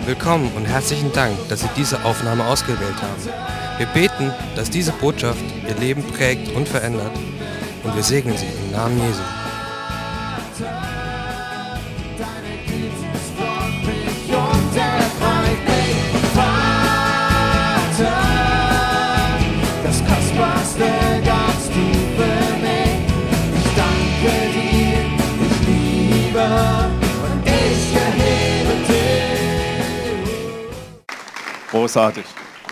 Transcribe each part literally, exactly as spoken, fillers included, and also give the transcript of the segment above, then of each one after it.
Willkommen und herzlichen Dank, dass Sie diese Aufnahme ausgewählt haben. Wir beten, dass diese Botschaft Ihr Leben prägt und verändert, und wir segnen Sie im Namen Jesu. Das Kostbarste ganz tief für mich. Ich danke dir, ich liebe und ich erhebe dich. Großartig.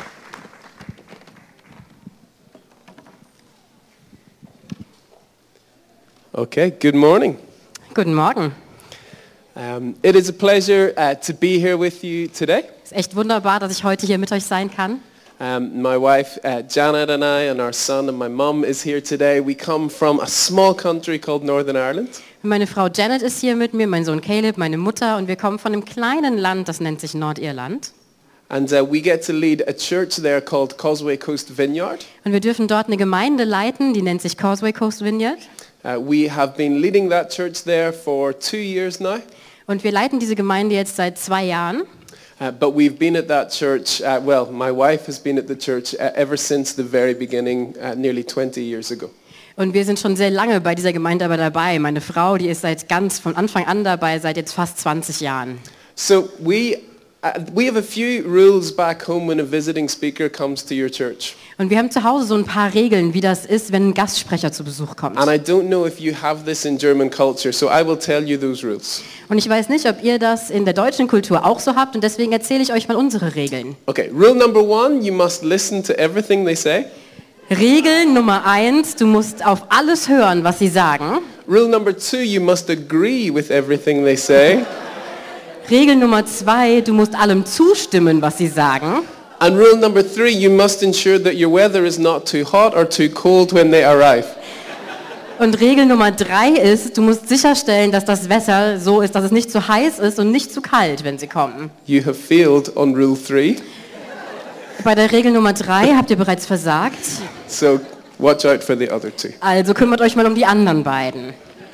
Okay, good morning. Guten Morgen. Um, it is a pleasure uh, to be here with you today. Es ist echt wunderbar, dass ich heute hier mit euch sein kann. Um, my wife uh, Janet and I and our son and my mum is here today. We come from a small country called Northern Ireland. Meine Frau Janet ist hier mit mir, mein Sohn Caleb, meine Mutter, und wir kommen von einem kleinen Land, das nennt sich Nordirland. And uh, we get to lead a church there called Causeway Coast Vineyard. Und wir dürfen dort eine Gemeinde leiten, die nennt sich Causeway Coast Vineyard. Uh, we have been leading that church there for two years now. Und wir leiten diese Gemeinde jetzt seit zwei Jahren. Uh, but we've been at that church, uh, well, my wife has been at the church uh, ever since the very beginning, uh, nearly twenty years ago. Und wir sind schon sehr lange bei dieser Gemeinde aber dabei. Meine Frau, die ist seit ganz von Anfang an dabei, seit jetzt fast zwanzig Jahren. So we, uh, we have a few rules back home when a visiting speaker comes to your church. Und wir haben zu Hause so ein paar Regeln, wie das ist, wenn ein Gastsprecher zu Besuch kommt. And I don't know if you have this in German culture, so I will tell you those rules. Und ich weiß nicht, ob ihr das in der deutschen Kultur auch so habt, und deswegen erzähle ich euch mal unsere Regeln. Okay, rule number one, you must listen to everything they say. Regel Nummer eins, du musst auf alles hören, was sie sagen. Rule number two, you must agree with everything they say. Regel Nummer zwei, du musst allem zustimmen, was sie sagen. And rule number three, you must ensure that your weather is not too hot or too cold when they arrive. Und Regel Nummer drei ist, du musst sicherstellen, dass das Wetter so ist, dass es nicht zu heiß ist und nicht zu kalt, wenn sie kommen. You have failed on rule three, Bei der Regel Nummer drei habt ihr bereits versagt, so watch out for the other two. also kümmert euch mal um die anderen beiden.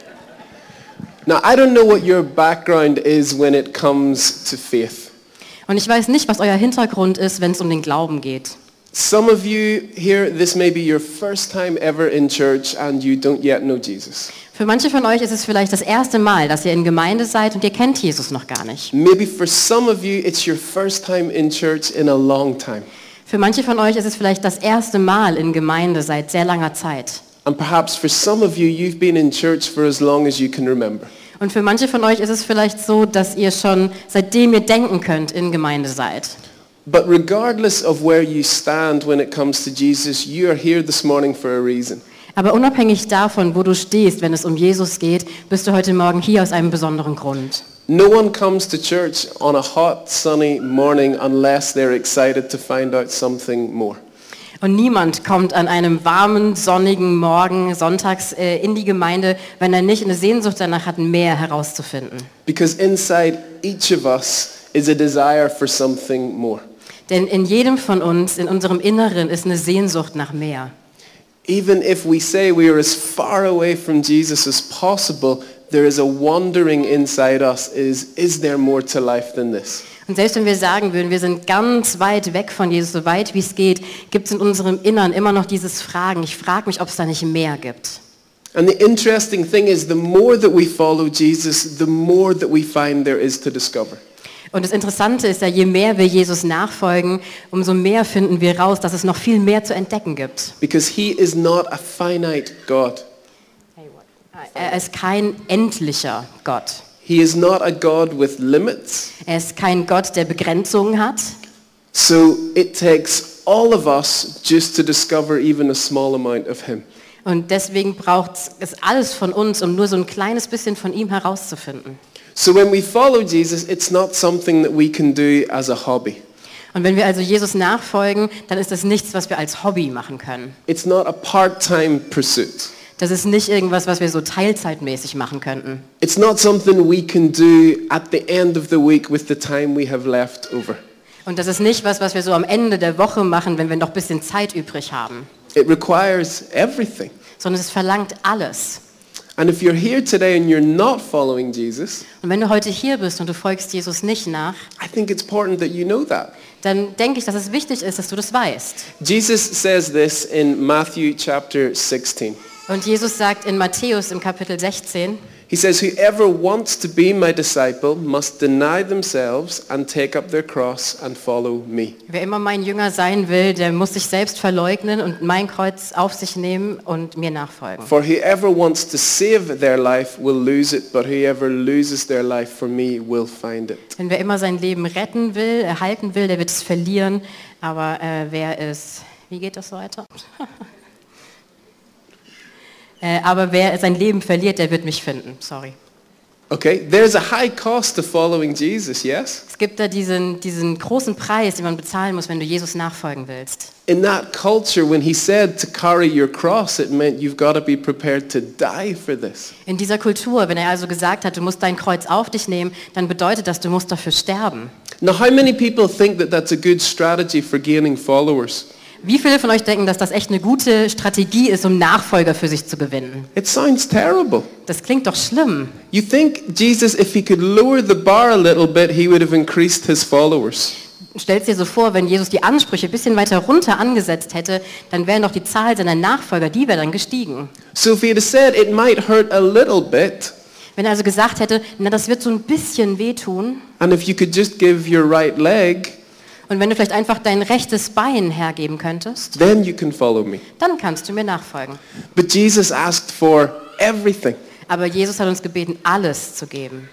Now, I don't know what your background is when it comes to faith. Und ich weiß nicht, was euer Hintergrund ist, wenn es um den Glauben geht. Some of you here, this may be your first time ever in church and you don't yet know Jesus. Für manche von euch ist es vielleicht das erste Mal, dass ihr in Gemeinde seid und ihr kennt Jesus noch gar nicht. Maybe for some of you, it's your first time in church in a long time. Für manche von euch ist es vielleicht das erste Mal in Gemeinde seit sehr langer Zeit. And perhaps for some of you, you've been in church for as long as you can remember. Und für manche von euch ist es vielleicht so, dass ihr schon seitdem ihr denken könnt in Gemeinde seid. But regardless of where you stand when it comes to Jesus, you are here this morning for a reason. Aber unabhängig davon, wo du stehst, wenn es um Jesus geht, bist du heute Morgen hier aus einem besonderen Grund. No one comes to church on a hot, sunny morning unless they're excited to find out something more. Und niemand kommt an einem warmen, sonnigen Morgen sonntags äh, in die Gemeinde, wenn er nicht eine Sehnsucht danach hat, mehr herauszufinden. Because inside each of us is a desire for something more. Denn in jedem von uns, in unserem Inneren, ist eine Sehnsucht nach mehr. Even if we say we are as far away from Jesus as possible, there is a wondering inside us, is, is there more to life than this? Und selbst wenn wir sagen würden, wir sind ganz weit weg von Jesus, so weit wie es geht, gibt es in unserem Innern immer noch dieses Fragen. Ich frage mich, ob es da nicht mehr gibt. And the interesting thing is, the more that we follow Jesus, the more that we find there is to discover. Und das Interessante ist ja, je mehr wir Jesus nachfolgen, umso mehr finden wir raus, dass es noch viel mehr zu entdecken gibt. Because he is not a finite God. Er ist kein endlicher Gott. He is not a God with limits. Er ist kein Gott, der Begrenzungen hat. So it takes all of us just to discover even a small amount of him. Und deswegen braucht es alles von uns, um nur so ein kleines bisschen von ihm herauszufinden. So when we follow Jesus, it's not something that we can do as a hobby. Und wenn wir also Jesus nachfolgen, dann ist das nichts, was wir als Hobby machen können. It's not a part-time pursuit. Das ist nicht irgendwas, was wir so teilzeitmäßig machen könnten. It's not something we can do at the end of the week with the time we have left over. Und das ist nicht was, was wir so am Ende der Woche machen, wenn wir noch ein bisschen Zeit übrig haben. It requires everything. Sondern es verlangt alles. And if you're here today and you're not following Jesus, Und wenn du heute hier bist und du folgst Jesus nicht nach, I think it's important that you know that. dann denke ich, dass es wichtig ist, dass du das weißt. Jesus says this in Matthew chapter sixteen. Und Jesus sagt in Matthäus im Kapitel sechzehn, He says, whoever wants to be my disciple must deny themselves and take up their cross and follow me. wer immer mein Jünger sein will, der muss sich selbst verleugnen und mein Kreuz auf sich nehmen und mir nachfolgen. For whoever wants to save their life will lose it, but whoever loses their life for me will find it. Denn wer immer sein Leben retten will, erhalten will, der wird es verlieren. Aber äh, wer es, wie geht das weiter? äh, aber wer sein Leben verliert, der wird mich finden. Sorry. Okay, there's a high cost to following Jesus, yes? Es gibt da diesen, diesen großen Preis, den man bezahlen muss, wenn du Jesus nachfolgen willst. In that culture, when he said to carry your cross, it meant you've got to be prepared to die for this. In dieser Kultur, wenn er also gesagt hat, du musst dein Kreuz auf dich nehmen, dann bedeutet das, du musst dafür sterben. Now, how many people think that that's a good strategy for gaining followers? Wie viele von euch denken, dass das echt eine gute Strategie ist, um Nachfolger für sich zu gewinnen? It sounds terrible. Das klingt doch schlimm. You think Jesus, if he could lower the bar a little bit, he would have increased his followers. Stellst dir so vor, wenn Jesus die Ansprüche ein bisschen weiter runter angesetzt hätte, dann wäre doch die Zahl seiner Nachfolger, die wäre dann gestiegen. So if he had said it might hurt a little bit, Wenn er also gesagt hätte, na das wird so ein bisschen wehtun, and if you could just give your right leg, und wenn du vielleicht einfach dein rechtes Bein hergeben könntest, then you can follow me. dann kannst du mir nachfolgen. But Jesus asked for everything. Aber Jesus hat uns gebeten, alles zu geben.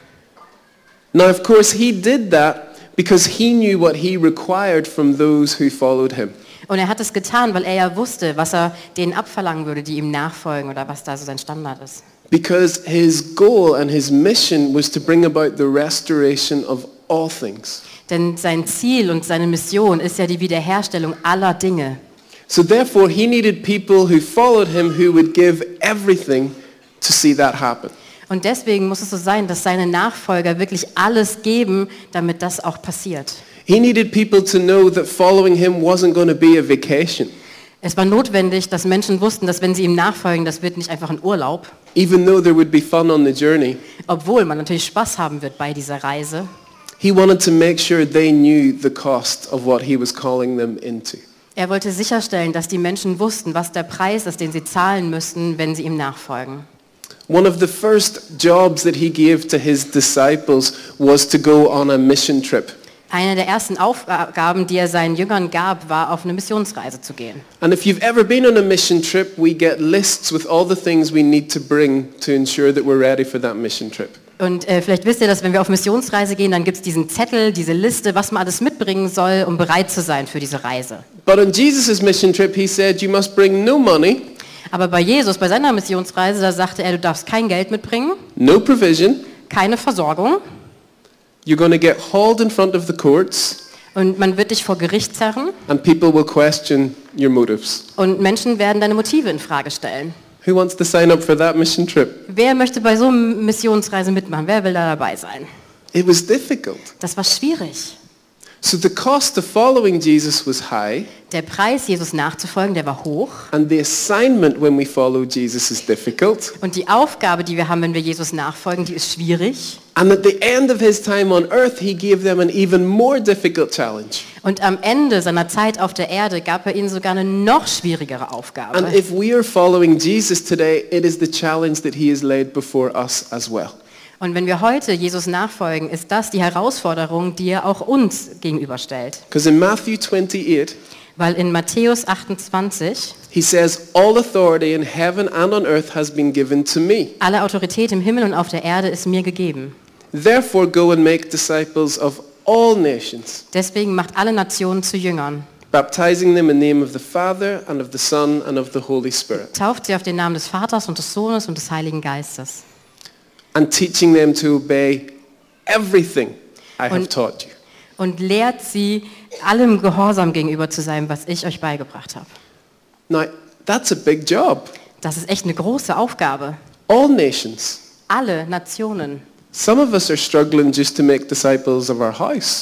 Now, of course, he did that because he knew what he required from those who followed him. Und er hat es getan, weil er ja wusste, was er denen abverlangen würde, die ihm nachfolgen oder was da so sein Standard ist. Because his goal and his mission was to bring about the restoration of all things. Denn sein Ziel und seine Mission ist ja die Wiederherstellung aller Dinge. So therefore, he needed people who followed him who would give everything to see that happen. Und deswegen muss es so sein, dass seine Nachfolger wirklich alles geben, damit das auch passiert. He needed people to know that following him wasn't going to be a vacation. Es war notwendig, dass Menschen wussten, dass wenn sie ihm nachfolgen, das wird nicht einfach ein Urlaub, Even though there would be fun on the journey, obwohl man natürlich Spaß haben wird bei dieser Reise. he wanted to make sure they knew the cost of what he was calling them into. Er wollte sicherstellen, dass die Menschen wussten, was der Preis ist, den sie zahlen müssten, wenn sie ihm nachfolgen. One of the first jobs that he gave to his disciples was to go on a mission trip. Eine der ersten Aufgaben, die er seinen Jüngern gab, war, auf eine Missionsreise zu gehen. And if you've ever been on a mission trip, we get lists with all the things we need to bring to ensure that we're ready for that mission trip. Und äh, vielleicht wisst ihr, dass wenn wir auf Missionsreise gehen, dann gibt es diesen Zettel, diese Liste, was man alles mitbringen soll, um bereit zu sein für diese Reise. But on Jesus' mission trip, he said, you must bring no money, Aber bei Jesus, bei seiner Missionsreise, da sagte er, du darfst kein Geld mitbringen, no provision, keine Versorgung you're going to get hauled in front of the courts, und man wird dich vor Gericht zerren and people will question your motives. und Menschen werden deine Motive in Frage stellen. Who wants to sign up for that mission trip? Wer möchte bei so einer Missionsreise mitmachen? Wer will da dabei sein? It was difficult. Das war schwierig. So the cost of following Jesus was high, Der Preis, Jesus nachzufolgen, der war hoch. and the assignment when we follow Jesus is difficult. Und die Aufgabe, die wir haben, wenn wir Jesus nachfolgen, die ist schwierig. And at the end of his time on earth, he gave them an even more difficult challenge. Und am Ende seiner Zeit auf der Erde gab er ihnen sogar eine noch schwierigere Aufgabe. And if we are following Jesus today, it is the challenge that he has laid before us as well. Und wenn wir heute Jesus nachfolgen, ist das die Herausforderung, die er auch uns gegenüberstellt. Because in Matthew twenty-eight, Weil in Matthäus achtundzwanzig, he says, all authority in heaven and on earth has been given to me. alle Autorität im Himmel und auf der Erde ist mir gegeben. Therefore go and make disciples of all nations, Deswegen macht alle Nationen zu Jüngern. baptizing them in the name of the Father and of the Son and of the Holy Spirit, Tauft sie auf den Namen des Vaters und des Sohnes und des Heiligen Geistes. and teaching them to obey everything I have Und- taught you. Und lehrt sie, allem Gehorsam gegenüber zu sein, was ich euch beigebracht habe. Now, that's a big job. Das ist echt eine große Aufgabe. All nations. Alle Nationen. Some of us are struggling just to make disciples of our house.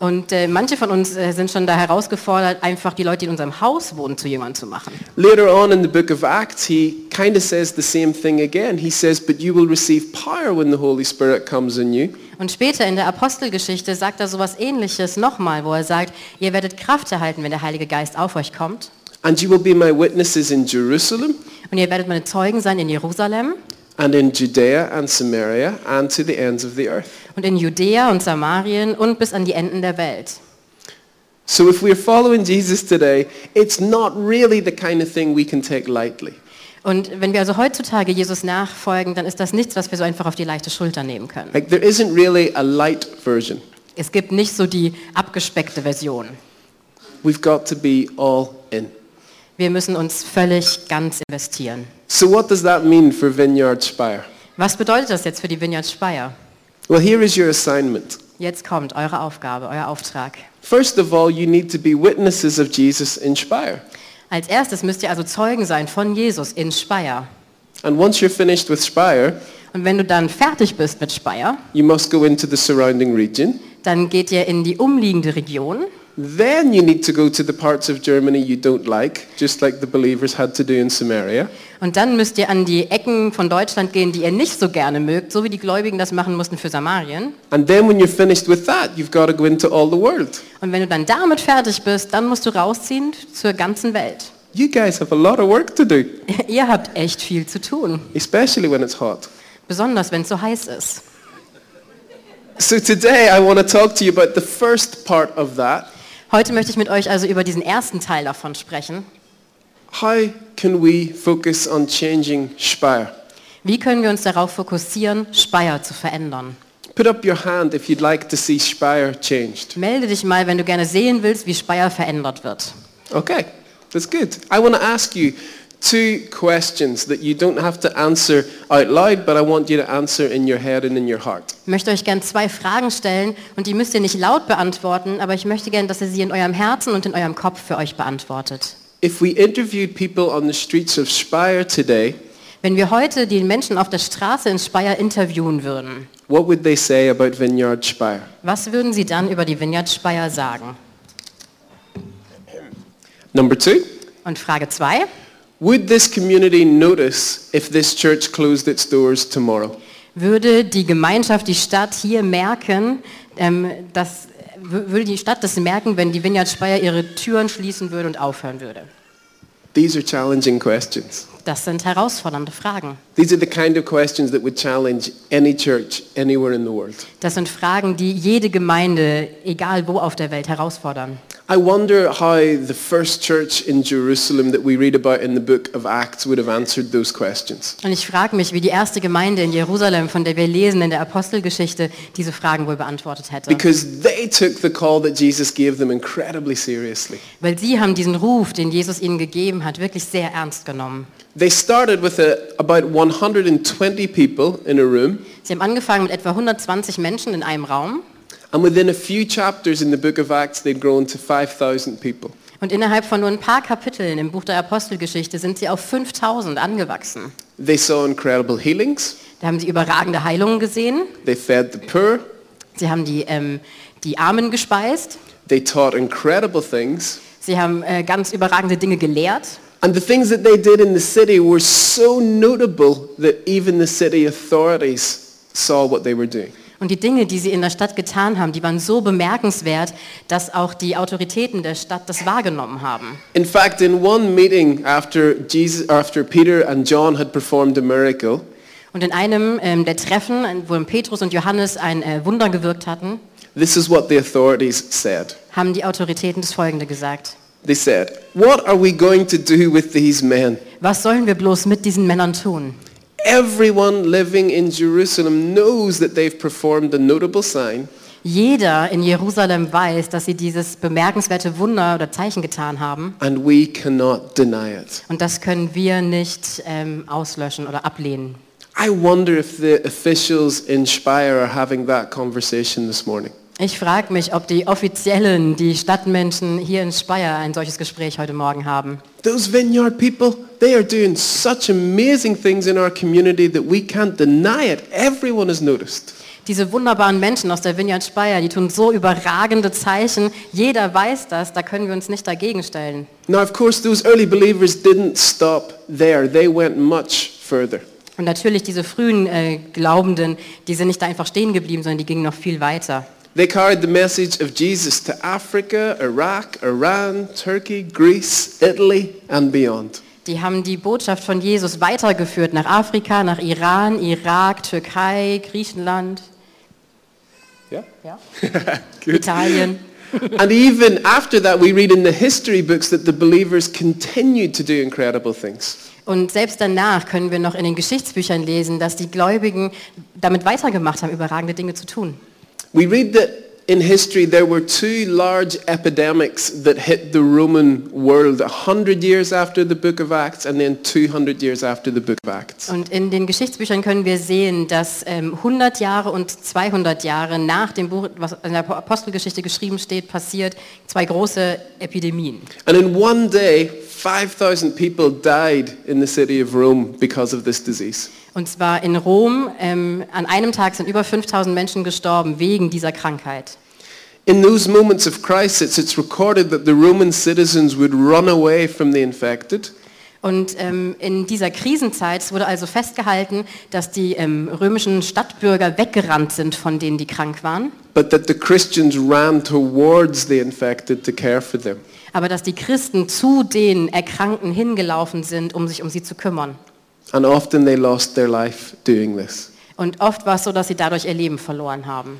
Und äh, manche von uns äh, sind schon da herausgefordert, einfach die Leute, die in unserem Haus wohnen, zu Jüngern zu machen. Later on in the book of Acts, he kind of says the same thing again. He says, but you will receive power when the Holy Spirit comes in you. Und später in der Apostelgeschichte sagt er sowas Ähnliches nochmal, wo er sagt, ihr werdet Kraft erhalten, wenn der Heilige Geist auf euch kommt. And you will be my witnesses in Jerusalem, Und ihr werdet meine Zeugen sein in Jerusalem and in Judea and Samaria, and to the ends of the earth. und in Judäa und Samarien und bis an die Enden der Welt. So if we're following Jesus today, it's not really the kind of thing we can take lightly. Und wenn wir also heutzutage Jesus nachfolgen, dann ist das nichts, was wir so einfach auf die leichte Schulter nehmen können. Like there isn't really a light version. Es gibt nicht so die abgespeckte Version. We've got to be all in. Wir müssen uns völlig ganz investieren. So what does that mean for Vineyard Spire? Was bedeutet das jetzt für die Vineyard Speyer? Well, here is your assignment. Jetzt kommt eure Aufgabe, euer Auftrag. First of all, you need to be witnesses of Jesus in Spire. Als erstes müsst ihr also Zeugen sein von Jesus in Speyer. And once you're finished with Spire, Und wenn du dann fertig bist mit Speyer, you must go into the surrounding region. dann geht ihr in die umliegende Region. Then you need to go to the parts of Germany you don't like, just like the believers had to do in Samaria. Und dann müsst ihr an die Ecken von Deutschland gehen, die ihr nicht so gerne mögt, so wie die Gläubigen das machen mussten für Samarien. And then when you're finished with that, you've got to go into all the world. Und wenn du dann damit fertig bist, dann musst du rausziehen zur ganzen Welt. You guys have a lot of work to do, Ihr habt echt viel zu tun, especially when it's hot. besonders wenn es so heiß ist. So today I want to talk to you about the first part of that. Heute möchte ich mit euch also über diesen ersten Teil davon sprechen. How can we focus on changing Speyer? Wie können wir uns darauf fokussieren, Speyer zu verändern? Put up your hand if you'd like to see Speyer changed. Melde dich mal, wenn du gerne sehen willst, wie Speyer verändert wird. Okay, that's good. I want to ask you two questions that you don't have to answer out loud, but I want you to answer in your head and in your heart. Ich möchte euch gerne zwei Fragen stellen und die müsst ihr nicht laut beantworten, aber ich möchte gerne, dass ihr sie in eurem Herzen und in eurem Kopf für euch beantwortet. If we interviewed people on the streets of Speyer today, Wenn wir heute die Menschen auf der Straße in Speyer interviewen würden, what would they say about Vineyard Speyer? was würden sie dann über die Vineyard Speyer sagen? Number two, Und Frage zwei: would this community notice if this church closed its doors tomorrow? Würde die Gemeinschaft, die Stadt hier merken, ähm, dass, w- würde die Stadt das merken, wenn die Vineyard Speyer ihre Türen schließen würde und aufhören würde? These are challenging questions. Das sind herausfordernde Fragen. These are the kind of questions that would challenge any church anywhere in the world. Das sind Fragen, die jede Gemeinde, egal wo auf der Welt, herausfordern. I wonder how the first church in Jerusalem that we read about in the book of Acts would have answered those questions. Und ich frage mich, wie die erste Gemeinde in Jerusalem, von der wir lesen in der Apostelgeschichte, diese Fragen wohl beantwortet hätte. Because they took the call that Jesus gave them incredibly seriously. Weil sie haben diesen Ruf, den Jesus ihnen gegeben hat, wirklich sehr ernst genommen. They started with a, about one hundred twenty people in a room, Sie haben angefangen mit etwa hundertzwanzig Menschen in einem Raum and within a few chapters in the book of Acts they'd grown to five thousand people. und innerhalb von nur ein paar Kapiteln im Buch der Apostelgeschichte sind sie auf fünftausend angewachsen. They saw incredible healings, Da haben sie überragende Heilungen gesehen, they fed the poor, sie haben die, ähm, die Armen gespeist, they taught incredible things, sie haben äh, ganz überragende Dinge gelehrt. and the things that they did in the city were so notable that even the city authorities saw what they were doing. Und die Dinge, die sie in der Stadt getan haben, die waren so bemerkenswert, dass auch die Autoritäten der Stadt das wahrgenommen haben. In fact, in one meeting after Jesus, after Peter and John had performed a miracle, Und in einem ähm, der Treffen, wo Petrus und Johannes ein äh, Wunder gewirkt hatten, this is what the authorities said. haben die Autoritäten das Folgende gesagt: They said, "What are we going to do with these men? Was sollen wir bloß mit diesen Männern tun? Everyone living in Jerusalem knows that they've performed a notable sign, Jeder in Jerusalem weiß, dass sie dieses bemerkenswerte Wunder oder Zeichen getan haben. and we cannot deny it." Und das können wir nicht ähm, auslöschen oder ablehnen. I wonder if the officials in Speyer are having that conversation this morning. Ich frage mich, ob die Offiziellen, die Stadtmenschen hier in Speyer ein solches Gespräch heute Morgen haben. Those vineyard people, they are doing such amazing things in our community that we can't deny it. Everyone has noticed. Diese wunderbaren Menschen aus der Vineyard Speyer, die tun so überragende Zeichen. Jeder weiß das, da können wir uns nicht dagegen stellen. Now, of course, those early believers didn't stop there. They went much further. Und natürlich diese frühen äh, Glaubenden, die sind nicht da einfach stehen geblieben, sondern die gingen noch viel weiter. They carried the message of Jesus to Africa, Iraq, Iran, Turkey, Greece, Italy, and beyond. Die haben die Botschaft von Jesus weitergeführt nach Afrika, nach Iran, Irak, Türkei, Griechenland, Yeah? ja. Good. Italien. And even after that, we read in the history books that the believers continued to do incredible things. Und selbst danach können wir noch in den Geschichtsbüchern lesen, dass die Gläubigen damit weitergemacht haben, überragende Dinge zu tun. We read that in history there were two large epidemics that hit the Roman world a hundred years after the book of Acts and then two hundred years after the book of Acts. Und in den Geschichtsbüchern können wir sehen, dass ähm, hundert Jahre und zweihundert Jahre nach dem Buch, was in der Apostelgeschichte geschrieben steht, passiert zwei große Epidemien. And in one day, five thousand people died in the city of Rome because of this disease. Und zwar in Rom, ähm, an einem Tag sind über fünftausend Menschen gestorben wegen dieser Krankheit. In those moments of crisis, it's recorded that the Roman citizens would run away from the infected. Und ähm, in dieser Krisenzeit wurde also festgehalten, dass die ähm, römischen Stadtbürger weggerannt sind von denen, die krank waren. But that the Christians ran towards the infected to care for them. Aber dass die Christen zu den Erkrankten hingelaufen sind, um sich um sie zu kümmern. And often they lost their life doing this. Und oft war es so, dass sie dadurch ihr Leben verloren haben.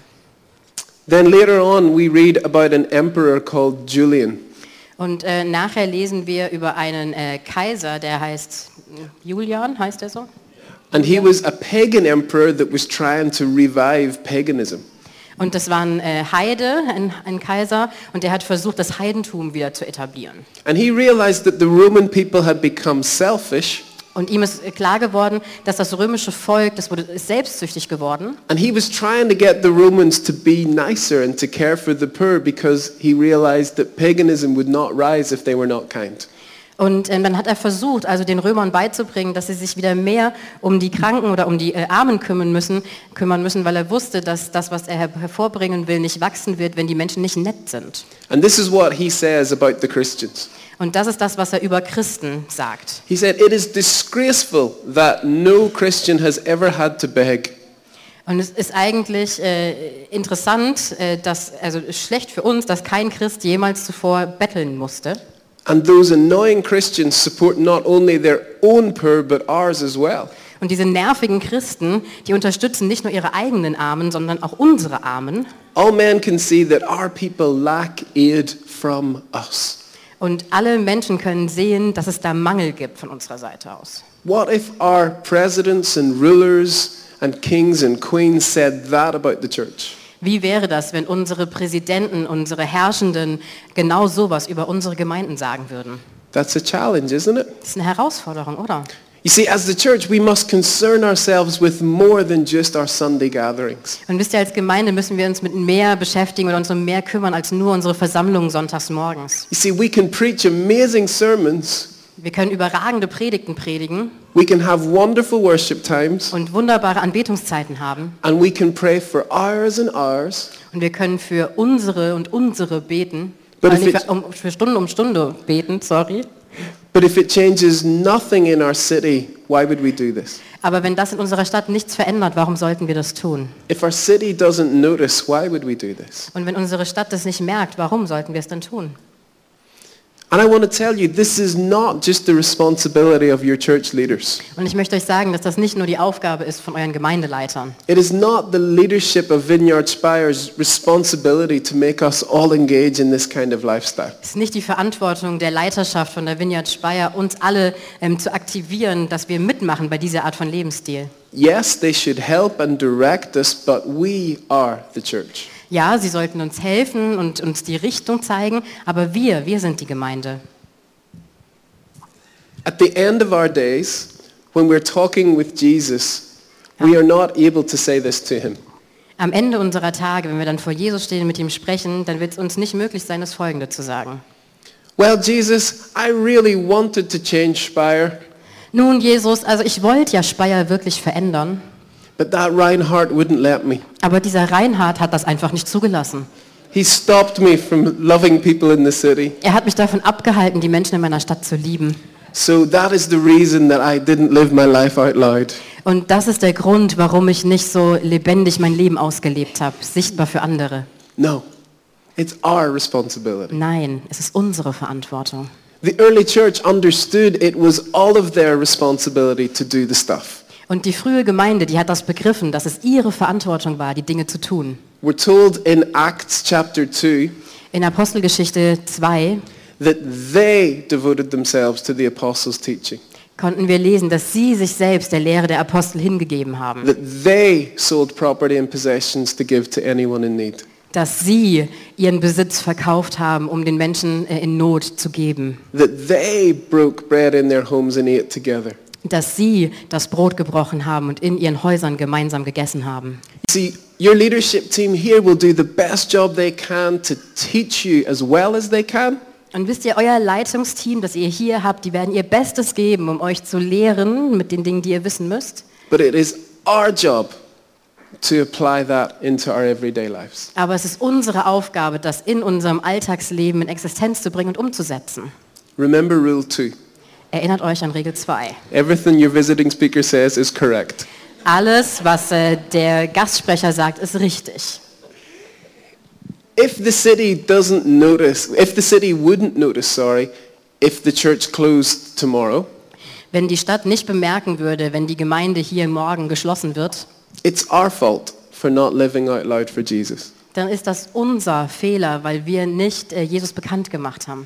Then later on we read about an emperor called Julian. Und äh, nachher lesen wir über einen äh, Kaiser, der heißt Julian, heißt er so? And he was a pagan emperor that was trying to revive paganism. Und das war ein äh, Heide, ein, ein Kaiser, und der hat versucht, das Heidentum wieder zu etablieren. And he realized that the Roman people had become selfish. Und ihm ist klar geworden, dass das römische Volk, das wurde ist selbstsüchtig geworden. And he was trying to get the Romans to be nicer and to care for the poor because he realized that paganism would not rise if they were not kind. Und äh, dann hat er versucht, also den Römern beizubringen, dass sie sich wieder mehr um die Kranken oder um die äh, Armen kümmern müssen, kümmern müssen, weil er wusste, dass das, was er her hervorbringen will, nicht wachsen wird, wenn die Menschen nicht nett sind. And this is what he says about the Christians. Und das ist das, was er über Christen sagt. He said, it is disgraceful that no Christian has ever had to beg. Und es ist eigentlich äh, interessant, äh, dass, also schlecht für uns, dass kein Christ jemals zuvor betteln musste. And those annoying Christians support not only their own poor, but ours as well. Und diese nervigen Christen, die unterstützen nicht nur ihre eigenen Armen, sondern auch unsere Armen. All men can see that our people lack aid from us. Und alle Menschen können sehen, dass es da Mangel gibt von unserer Seite aus. What if our presidents and rulers and kings and queens said that about the church? Wie wäre das, wenn unsere Präsidenten, unsere Herrschenden genau sowas über unsere Gemeinden sagen würden? That's a challenge, isn't it? Das ist eine Herausforderung, oder? You see, as the church, we must concern ourselves with more than just our Sunday gatherings. Und wisst ihr, als Gemeinde müssen wir uns mit mehr beschäftigen oder uns um mehr kümmern als nur unsere Versammlungen sonntags morgens. You see, we can preach amazing sermons. Wir können überragende Predigten predigen We can have wonderful worship times. und wunderbare Anbetungszeiten haben. And we can pray for hours and hours. Und wir können für unsere und unsere beten. But Äh, if nicht it- für, um, für Stunde um Stunde beten, sorry. But if it changes nothing in our city, why would we do this? Aber wenn das in unserer Stadt nichts verändert, warum sollten wir das tun? If our city doesn't notice, why would we do this? Und wenn unsere Stadt das nicht merkt, warum sollten wir es dann tun? And I want to tell you, this is not just the responsibility of your church leaders. Und ich möchte euch sagen, dass das nicht nur die Aufgabe ist von euren Gemeindeleitern. It is not the leadership of Vineyard Spire's responsibility to make us all engage in this kind of lifestyle. Es ist nicht die Verantwortung der Leiterschaft von der Vineyard Speyer, uns alle ähm, zu aktivieren, dass wir mitmachen bei dieser Art von Lebensstil. Yes, they should help and direct us, but we are the church. Ja, sie sollten uns helfen und uns die Richtung zeigen, aber wir, wir sind die Gemeinde. At the end of our days, when we're talking with Jesus, we are not able to say this to him. Am Ende unserer Tage, wenn wir dann vor Jesus stehen und mit ihm sprechen, dann wird es uns nicht möglich sein, das Folgende zu sagen. Well, Jesus, I really wanted to change Speyer, Nun, Jesus, also ich wollte ja Speyer wirklich verändern, but that Reinhardt wouldn't let me. aber dieser Reinhard hat das einfach nicht zugelassen. He stopped me from loving people in the city. Er hat mich davon abgehalten, die Menschen in meiner Stadt zu lieben. So that is the reason that I didn't live my life out loud. Und das ist der Grund, warum ich nicht so lebendig mein Leben ausgelebt habe, sichtbar für andere. No, it's our responsibility. Nein, es ist unsere Verantwortung. The early church understood it was all of their responsibility to do the stuff. Und die frühe Gemeinde, die hat das begriffen, dass es ihre Verantwortung war, die Dinge zu tun. We're told in Acts chapter two In Apostelgeschichte zwei that they devoted themselves to the apostles' teaching, konnten wir lesen, dass sie sich selbst der Lehre der Apostel hingegeben haben. that they sold property and possessions to give to anyone in need. Dass sie ihren Besitz verkauft haben, um den Menschen äh, in Not zu geben. That they broke bread in their homes and ate together. Dass sie das Brot gebrochen haben und in ihren Häusern gemeinsam gegessen haben. See, your leadership team here will do the best job they can to teach you as well as they can. Und wisst ihr, euer Leitungsteam, das ihr hier habt, die werden ihr Bestes geben, um euch zu lehren mit den Dingen, die ihr wissen müsst. But it is our job to apply that into our everyday lives. Aber es ist unsere Aufgabe, das in unserem Alltagsleben in Existenz zu bringen und umzusetzen. Remember rule two. Erinnert euch an Regel zwei. Everything your visiting speaker says is correct. Alles, was äh, der Gastsprecher sagt, ist richtig. If the city doesn't notice, if the city wouldn't notice, sorry, if the church closed tomorrow, Wenn die Stadt nicht bemerken würde, wenn die Gemeinde hier morgen geschlossen wird, it's our fault for not living out loud for Jesus. dann ist das unser Fehler, weil wir nicht äh, Jesus bekannt gemacht haben.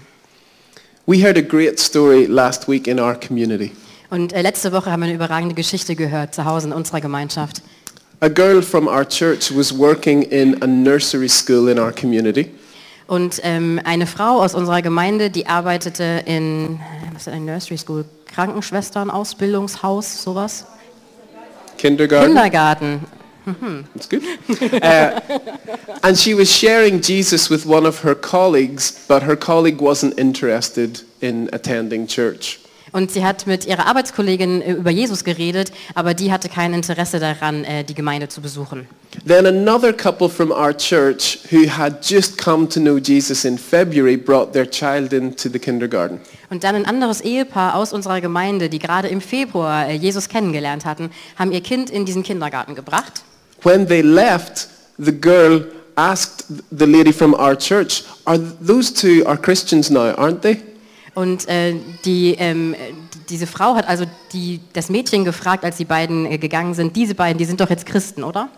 We heard a great story last week in our community. Und äh, letzte Woche haben wir eine überragende Geschichte gehört zu Hause in unserer Gemeinschaft. A girl from our church was working in a nursery school in our community. Und ähm, eine Frau aus unserer Gemeinde, die arbeitete in, äh, was ist eine Nursery School, Krankenschwestern, Ausbildungshaus, sowas? Kindergarten. Kindergarten. That's good. Uh, and she was sharing Jesus with one of her colleagues, but her colleague wasn't interested in attending church. Und sie hat mit ihrer Arbeitskollegin äh, über Jesus geredet, aber die hatte kein Interesse daran, äh, die Gemeinde zu besuchen. Then another couple from our church who had just come to know Jesus in February brought their child into the kindergarten. Und dann ein anderes Ehepaar aus unserer Gemeinde, die gerade im Februar äh, Jesus kennengelernt hatten, haben ihr Kind in diesen Kindergarten gebracht. When they left, the girl asked the lady from our church, "Are those two are Christians now, aren't they?" Und äh, die, ähm, die, diese Frau hat also die, das Mädchen gefragt, als die beiden äh, gegangen sind, diese beiden, die sind doch jetzt Christen, oder?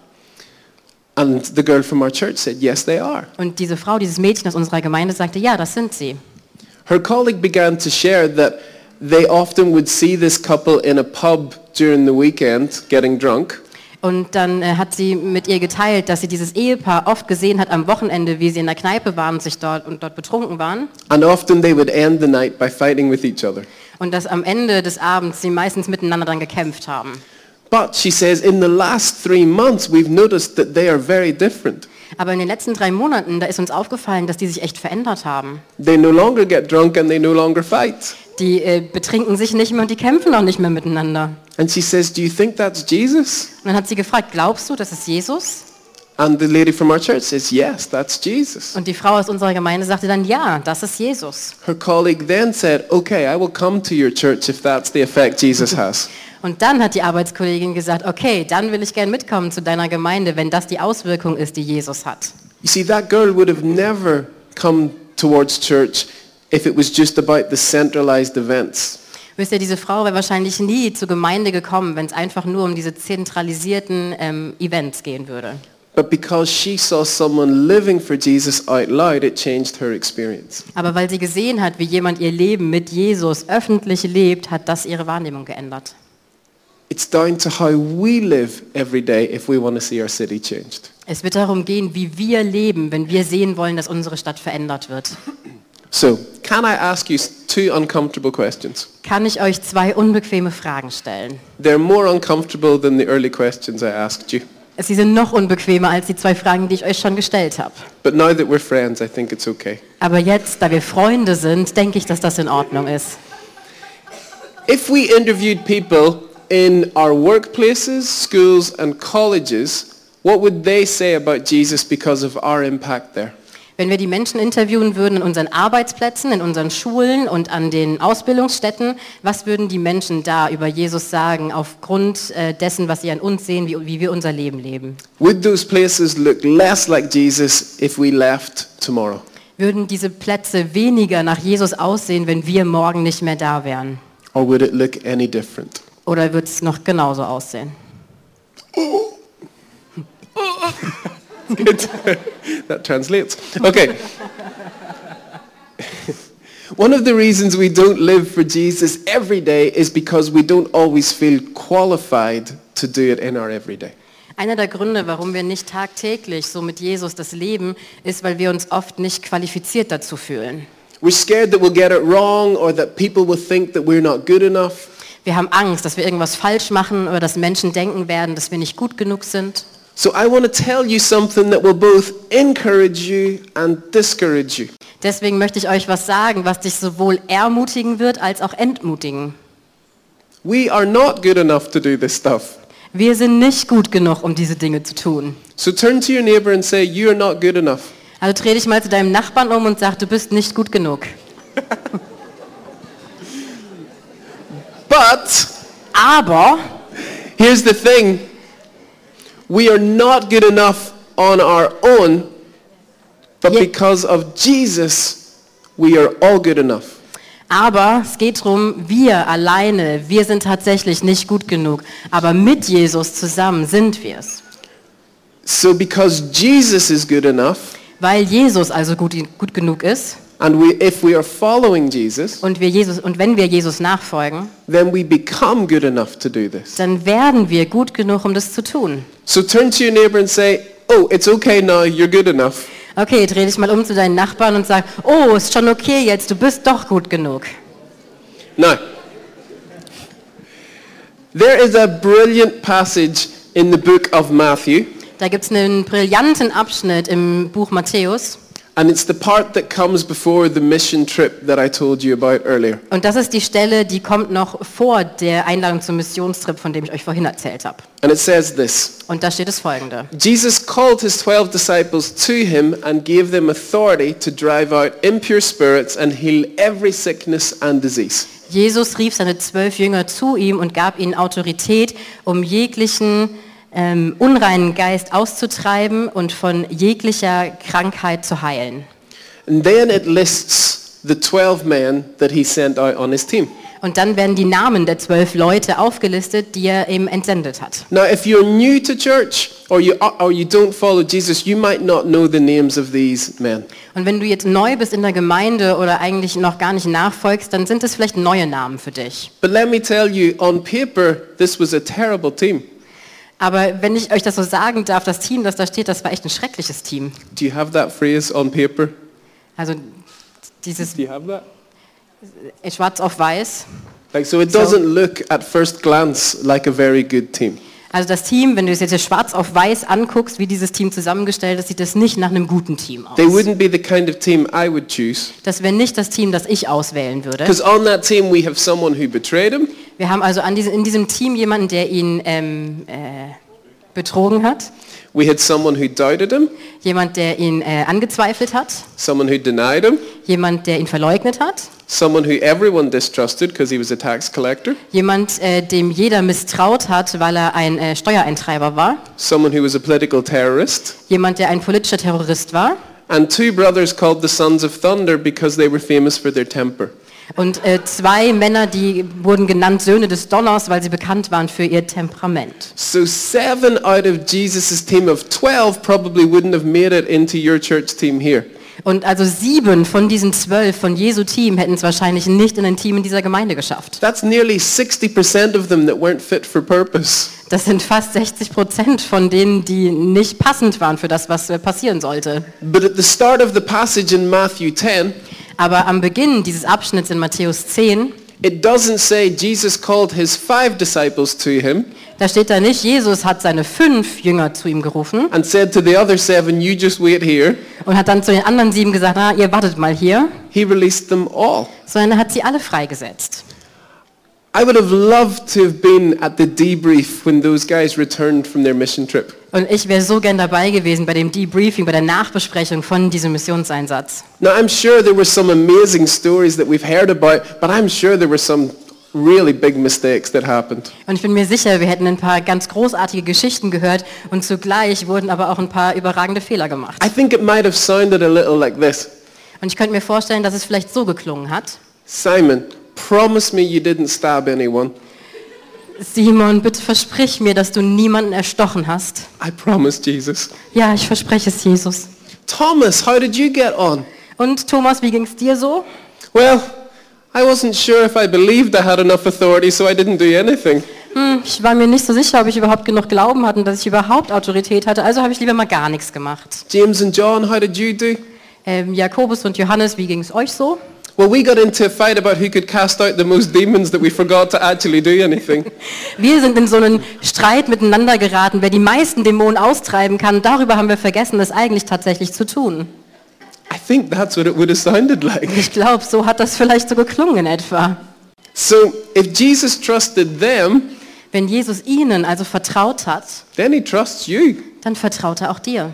And the girl from our church said, "Yes, they are." Und diese Frau, dieses Mädchen aus unserer Gemeinde sagte, ja, das sind sie. Her colleague began to share that they often would see this couple in a pub during the weekend getting drunk. Und dann äh, hat sie mit ihr geteilt, dass sie dieses Ehepaar oft gesehen hat am Wochenende, wie sie in der Kneipe waren und sich dort und dort betrunken waren. And often they would end the night by fighting with each other. Und dass am Ende des Abends sie meistens miteinander dann gekämpft haben. But she says, in the last three months, we've noticed that they are very different. Aber in den letzten drei Monaten, da ist uns aufgefallen, dass die sich echt verändert haben. They no longer get drunk and they no longer fight. Die äh, betrinken sich nicht mehr und die kämpfen auch nicht mehr miteinander. And she says, do you think that's Jesus? Und dann hat sie gefragt, glaubst du, das ist Jesus? And the lady from our church says, yes, that's Jesus. Und die Frau aus unserer Gemeinde sagte dann, ja, das ist Jesus. Her colleague then said, okay, I will come to your church if that's the effect Jesus has. Und dann hat die Arbeitskollegin gesagt, okay, dann will ich gern mitkommen zu deiner Gemeinde, wenn das die Auswirkung ist, die Jesus hat. You see, that girl would have never come towards church if it was just about the centralized events. Wisst ihr, diese Frau wäre wahrscheinlich nie zur Gemeinde gekommen, wenn es einfach nur um diese zentralisierten ähm, Events gehen würde. But because she saw someone living for Jesus out loud, it changed her experience. Aber weil sie gesehen hat, wie jemand ihr Leben mit Jesus öffentlich lebt, hat das ihre Wahrnehmung geändert. It's down to how we live every day if we want to see our city changed. Es wird darum gehen, wie wir leben, wenn wir sehen wollen, dass unsere Stadt verändert wird. So, can I ask you two uncomfortable questions? Kann ich euch zwei unbequeme Fragen stellen? They're more uncomfortable than the early questions I asked you. Sie sind noch unbequemer als die zwei Fragen, die ich euch schon gestellt habe. But now that we're friends, I think it's okay. Aber jetzt, da wir Freunde sind, denke ich, dass das in Ordnung ist. If we interviewed people in our workplaces, schools and colleges, what would they say about Jesus because of our impact there? Wenn wir die Menschen interviewen würden in unseren Arbeitsplätzen, in unseren Schulen und an den Ausbildungsstätten, was würden die Menschen da über Jesus sagen, aufgrund äh, dessen, was sie an uns sehen, wie, wie wir unser Leben leben? Would those places look less like Jesus if we left tomorrow? Würden diese Plätze weniger nach Jesus aussehen, wenn wir morgen nicht mehr da wären? Or would it look any different? Oder wird es noch genauso aussehen? Good. That translates. Okay. One of the reasons we don't live for Jesus every day is because we don't always feel qualified to do it in our everyday. Einer der Gründe, warum wir nicht tagtäglich so mit Jesus das leben, ist, weil wir uns oft nicht qualifiziert dazu fühlen. We're scared that we'll get it wrong or that people will think that we're not good enough. Wir haben Angst, dass wir irgendwas falsch machen oder dass Menschen denken werden, dass wir nicht gut genug sind. So I want to tell you something that will both encourage you and discourage you. Deswegen möchte ich euch was sagen, was dich sowohl ermutigen wird, als auch entmutigen. We are not good enough to do this stuff. Wir sind nicht gut genug, um diese Dinge zu tun. So turn to your neighbor and say, you are not good enough. Also dreh dich mal zu deinem Nachbarn um und sag, du bist nicht gut genug. But Aber here's the thing. We are not good enough on our own, but Ye- because of Jesus, we are all good enough. Aber es geht darum, wir alleine, wir sind tatsächlich nicht gut genug. Aber mit Jesus zusammen sind wir es. So because Jesus is good enough, Weil Jesus also gut, gut genug ist and we, if we are following Jesus, und, wir Jesus und wenn wir Jesus nachfolgen, then we become good enough to do this. dann werden wir gut genug, um das zu tun. So turn to your neighbor and say, oh, it's okay now, you're good enough. Okay, dreh dich mal um zu deinen Nachbarn und sag, oh, ist schon okay jetzt, du bist doch gut genug. Now, there is a brilliant passage in the book of Matthew, Da gibt es einen brillanten Abschnitt im Buch Matthäus. and it's the part that comes before the mission trip that I told you about earlier. Und das ist die Stelle, die kommt noch vor der Einladung zum Missionstrip, von dem ich euch vorhin erzählt habe. And it says this. Und da steht das Folgende. Jesus called his twelve disciples to him and gave them authority to drive out impure spirits and heal every sickness and disease. Jesus rief seine zwölf Jünger zu ihm und gab ihnen Autorität, um jeglichen ähm, unreinen Geist auszutreiben und von jeglicher Krankheit zu heilen. And then it lists the twelve men that he sent out on his team. Und dann werden die Namen der zwölf Leute aufgelistet, die er eben entsendet hat. Now, if you're new to church or you, or you don't follow Jesus, you might not know the names of these men. Und wenn du jetzt neu bist in der Gemeinde oder eigentlich noch gar nicht nachfolgst, dann sind es vielleicht neue Namen für dich. But let me tell you, on paper, this was a terrible team. Aber wenn ich euch das so sagen darf, das Team, das da steht, das war echt ein schreckliches Team. Do you have that phrase, on paper? Also dieses Do you have that? Schwarz auf Weiß. Like, so it So- doesn't look at first glance like a very good team. Also das Team, wenn du es jetzt hier schwarz auf weiß anguckst, wie dieses Team zusammengestellt ist, sieht es nicht nach einem guten Team aus. They wouldn't be the kind of team I would choose. Das wäre nicht das Team, das ich auswählen würde. Because on that team we have someone who betrayed him, Wir haben also an diesem, in diesem Team jemanden, der ihn ähm, äh, betrogen hat, we had someone who doubted him, jemand, der ihn äh, angezweifelt hat, someone who denied him, jemand, der ihn verleugnet hat, someone who everyone distrusted because he was a tax collector, jemand, äh, dem jeder misstraut hat, weil er ein äh, Steuereintreiber war, someone who was a political terrorist, jemand, der ein politischer Terrorist war and two brothers called the Sons of Thunder because they were famous for their temper. und äh, zwei Männer, die wurden genannt Söhne des Donners, weil sie bekannt waren für ihr Temperament. So seven out of Jesus' team of twelve probably wouldn't have made it into your church team here. Und also sieben von diesen zwölf von Jesu Team hätten es wahrscheinlich nicht in ein Team in dieser Gemeinde geschafft. That's nearly sixty percent of them that weren't fit for purpose. Das sind fast sechzig Prozent von denen, die nicht passend waren für das, was äh, passieren sollte. But at the start of the passage in Matthew ten, Aber am Beginn dieses Abschnitts in Matthäus zehn, it doesn't say Jesus called his five disciples to him. Da steht da nicht, Jesus hat seine fünf Jünger zu ihm gerufen and said to the other seven, you just wait here. und hat dann zu den anderen sieben gesagt, na, ihr wartet mal hier, He released them all. sondern er hat sie alle freigesetzt. I would have loved to have been at the debrief when those guys returned from their mission trip. Und ich wäre so gern dabei gewesen bei dem Debriefing, bei der Nachbesprechung von diesem Missionseinsatz. Now, I'm sure there were some amazing stories that we've heard about, but I'm sure there were some really big mistakes that happened. Und ich bin mir sicher, wir hätten ein paar ganz großartige Geschichten gehört und zugleich wurden aber auch ein paar überragende Fehler gemacht. I think it might have sounded a little like this. Und ich könnte mir vorstellen, dass es vielleicht so geklungen hat. Simon, promise me you didn't stab anyone. Simon, bitte versprich mir, dass du niemanden erstochen hast. I promised Jesus. Ja, ich verspreche es, Jesus. Thomas, how did you get on? Und Thomas, wie ging's dir so? Well, I wasn't sure if I believed I had enough authority, so I didn't do anything. Hm, ich war mir nicht so sicher, ob ich überhaupt genug Glauben hatte und dass ich überhaupt Autorität hatte, also habe ich lieber mal gar nichts gemacht. James and John, how did you do? Ähm, Jakobus und Johannes, wie ging's euch so? Well, we got into a fight about who could cast out the most demons that we forgot to actually do anything. Wir sind in so einen Streit miteinander geraten, wer die meisten Dämonen austreiben kann. Darüber haben wir vergessen, das eigentlich tatsächlich zu tun. I think that's what it would have sounded like. Ich glaube, so hat das vielleicht so geklungen in etwa. So, if Jesus trusted them, Wenn Jesus ihnen also vertraut hat, then he trusts you. dann vertraut er auch dir.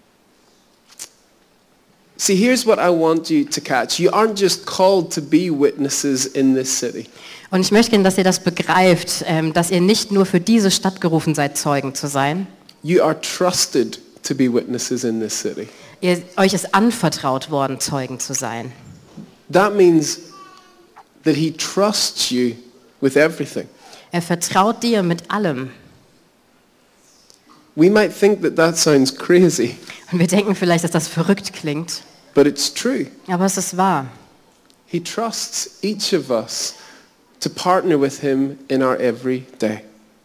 See, here's what I want you to catch. You aren't just called to be witnesses in this city. Und ich möchte gerne, dass ihr das begreift, ähm, dass ihr nicht nur für diese Stadt gerufen seid, Zeugen zu sein. You are trusted to be witnesses in this city. Ihr, euch ist anvertraut worden, Zeugen zu sein. That means that he trusts you with everything. Er vertraut dir mit allem. We might think that that sounds crazy, Und wir denken vielleicht, dass das verrückt klingt, but it's true. aber es ist wahr. He trusts each of us to partner with him in our everyday.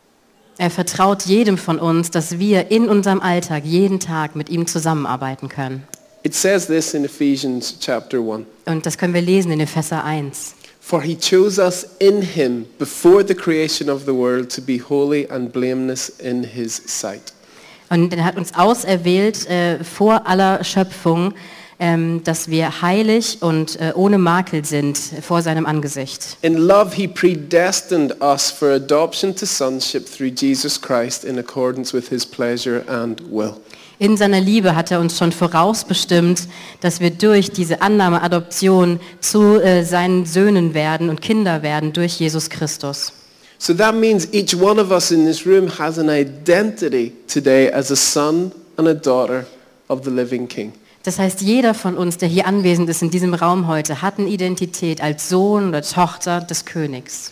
Er vertraut jedem von uns, dass wir in unserem Alltag jeden Tag mit ihm zusammenarbeiten können. It says this in Ephesians chapter one. Und das können wir lesen in Epheser eins. For he chose us in him before the creation of the world to be holy and blameless in his sight. Und er hat uns auserwählt äh, vor aller Schöpfung, ähm, dass wir heilig und äh, ohne Makel sind vor seinem Angesicht. In love he predestined us for adoption to sonship through Jesus Christ in accordance with his pleasure and will. In seiner Liebe hat er uns schon vorausbestimmt, dass wir durch diese Annahme, Adoption zu äh, seinen Söhnen werden und Kinder werden durch Jesus Christus. So that means each one of us in this room has an identity today as a son and a daughter of the living King. Das heißt, jeder von uns, der hier anwesend ist in diesem Raum heute, hat eine Identität als Sohn oder Tochter des Königs.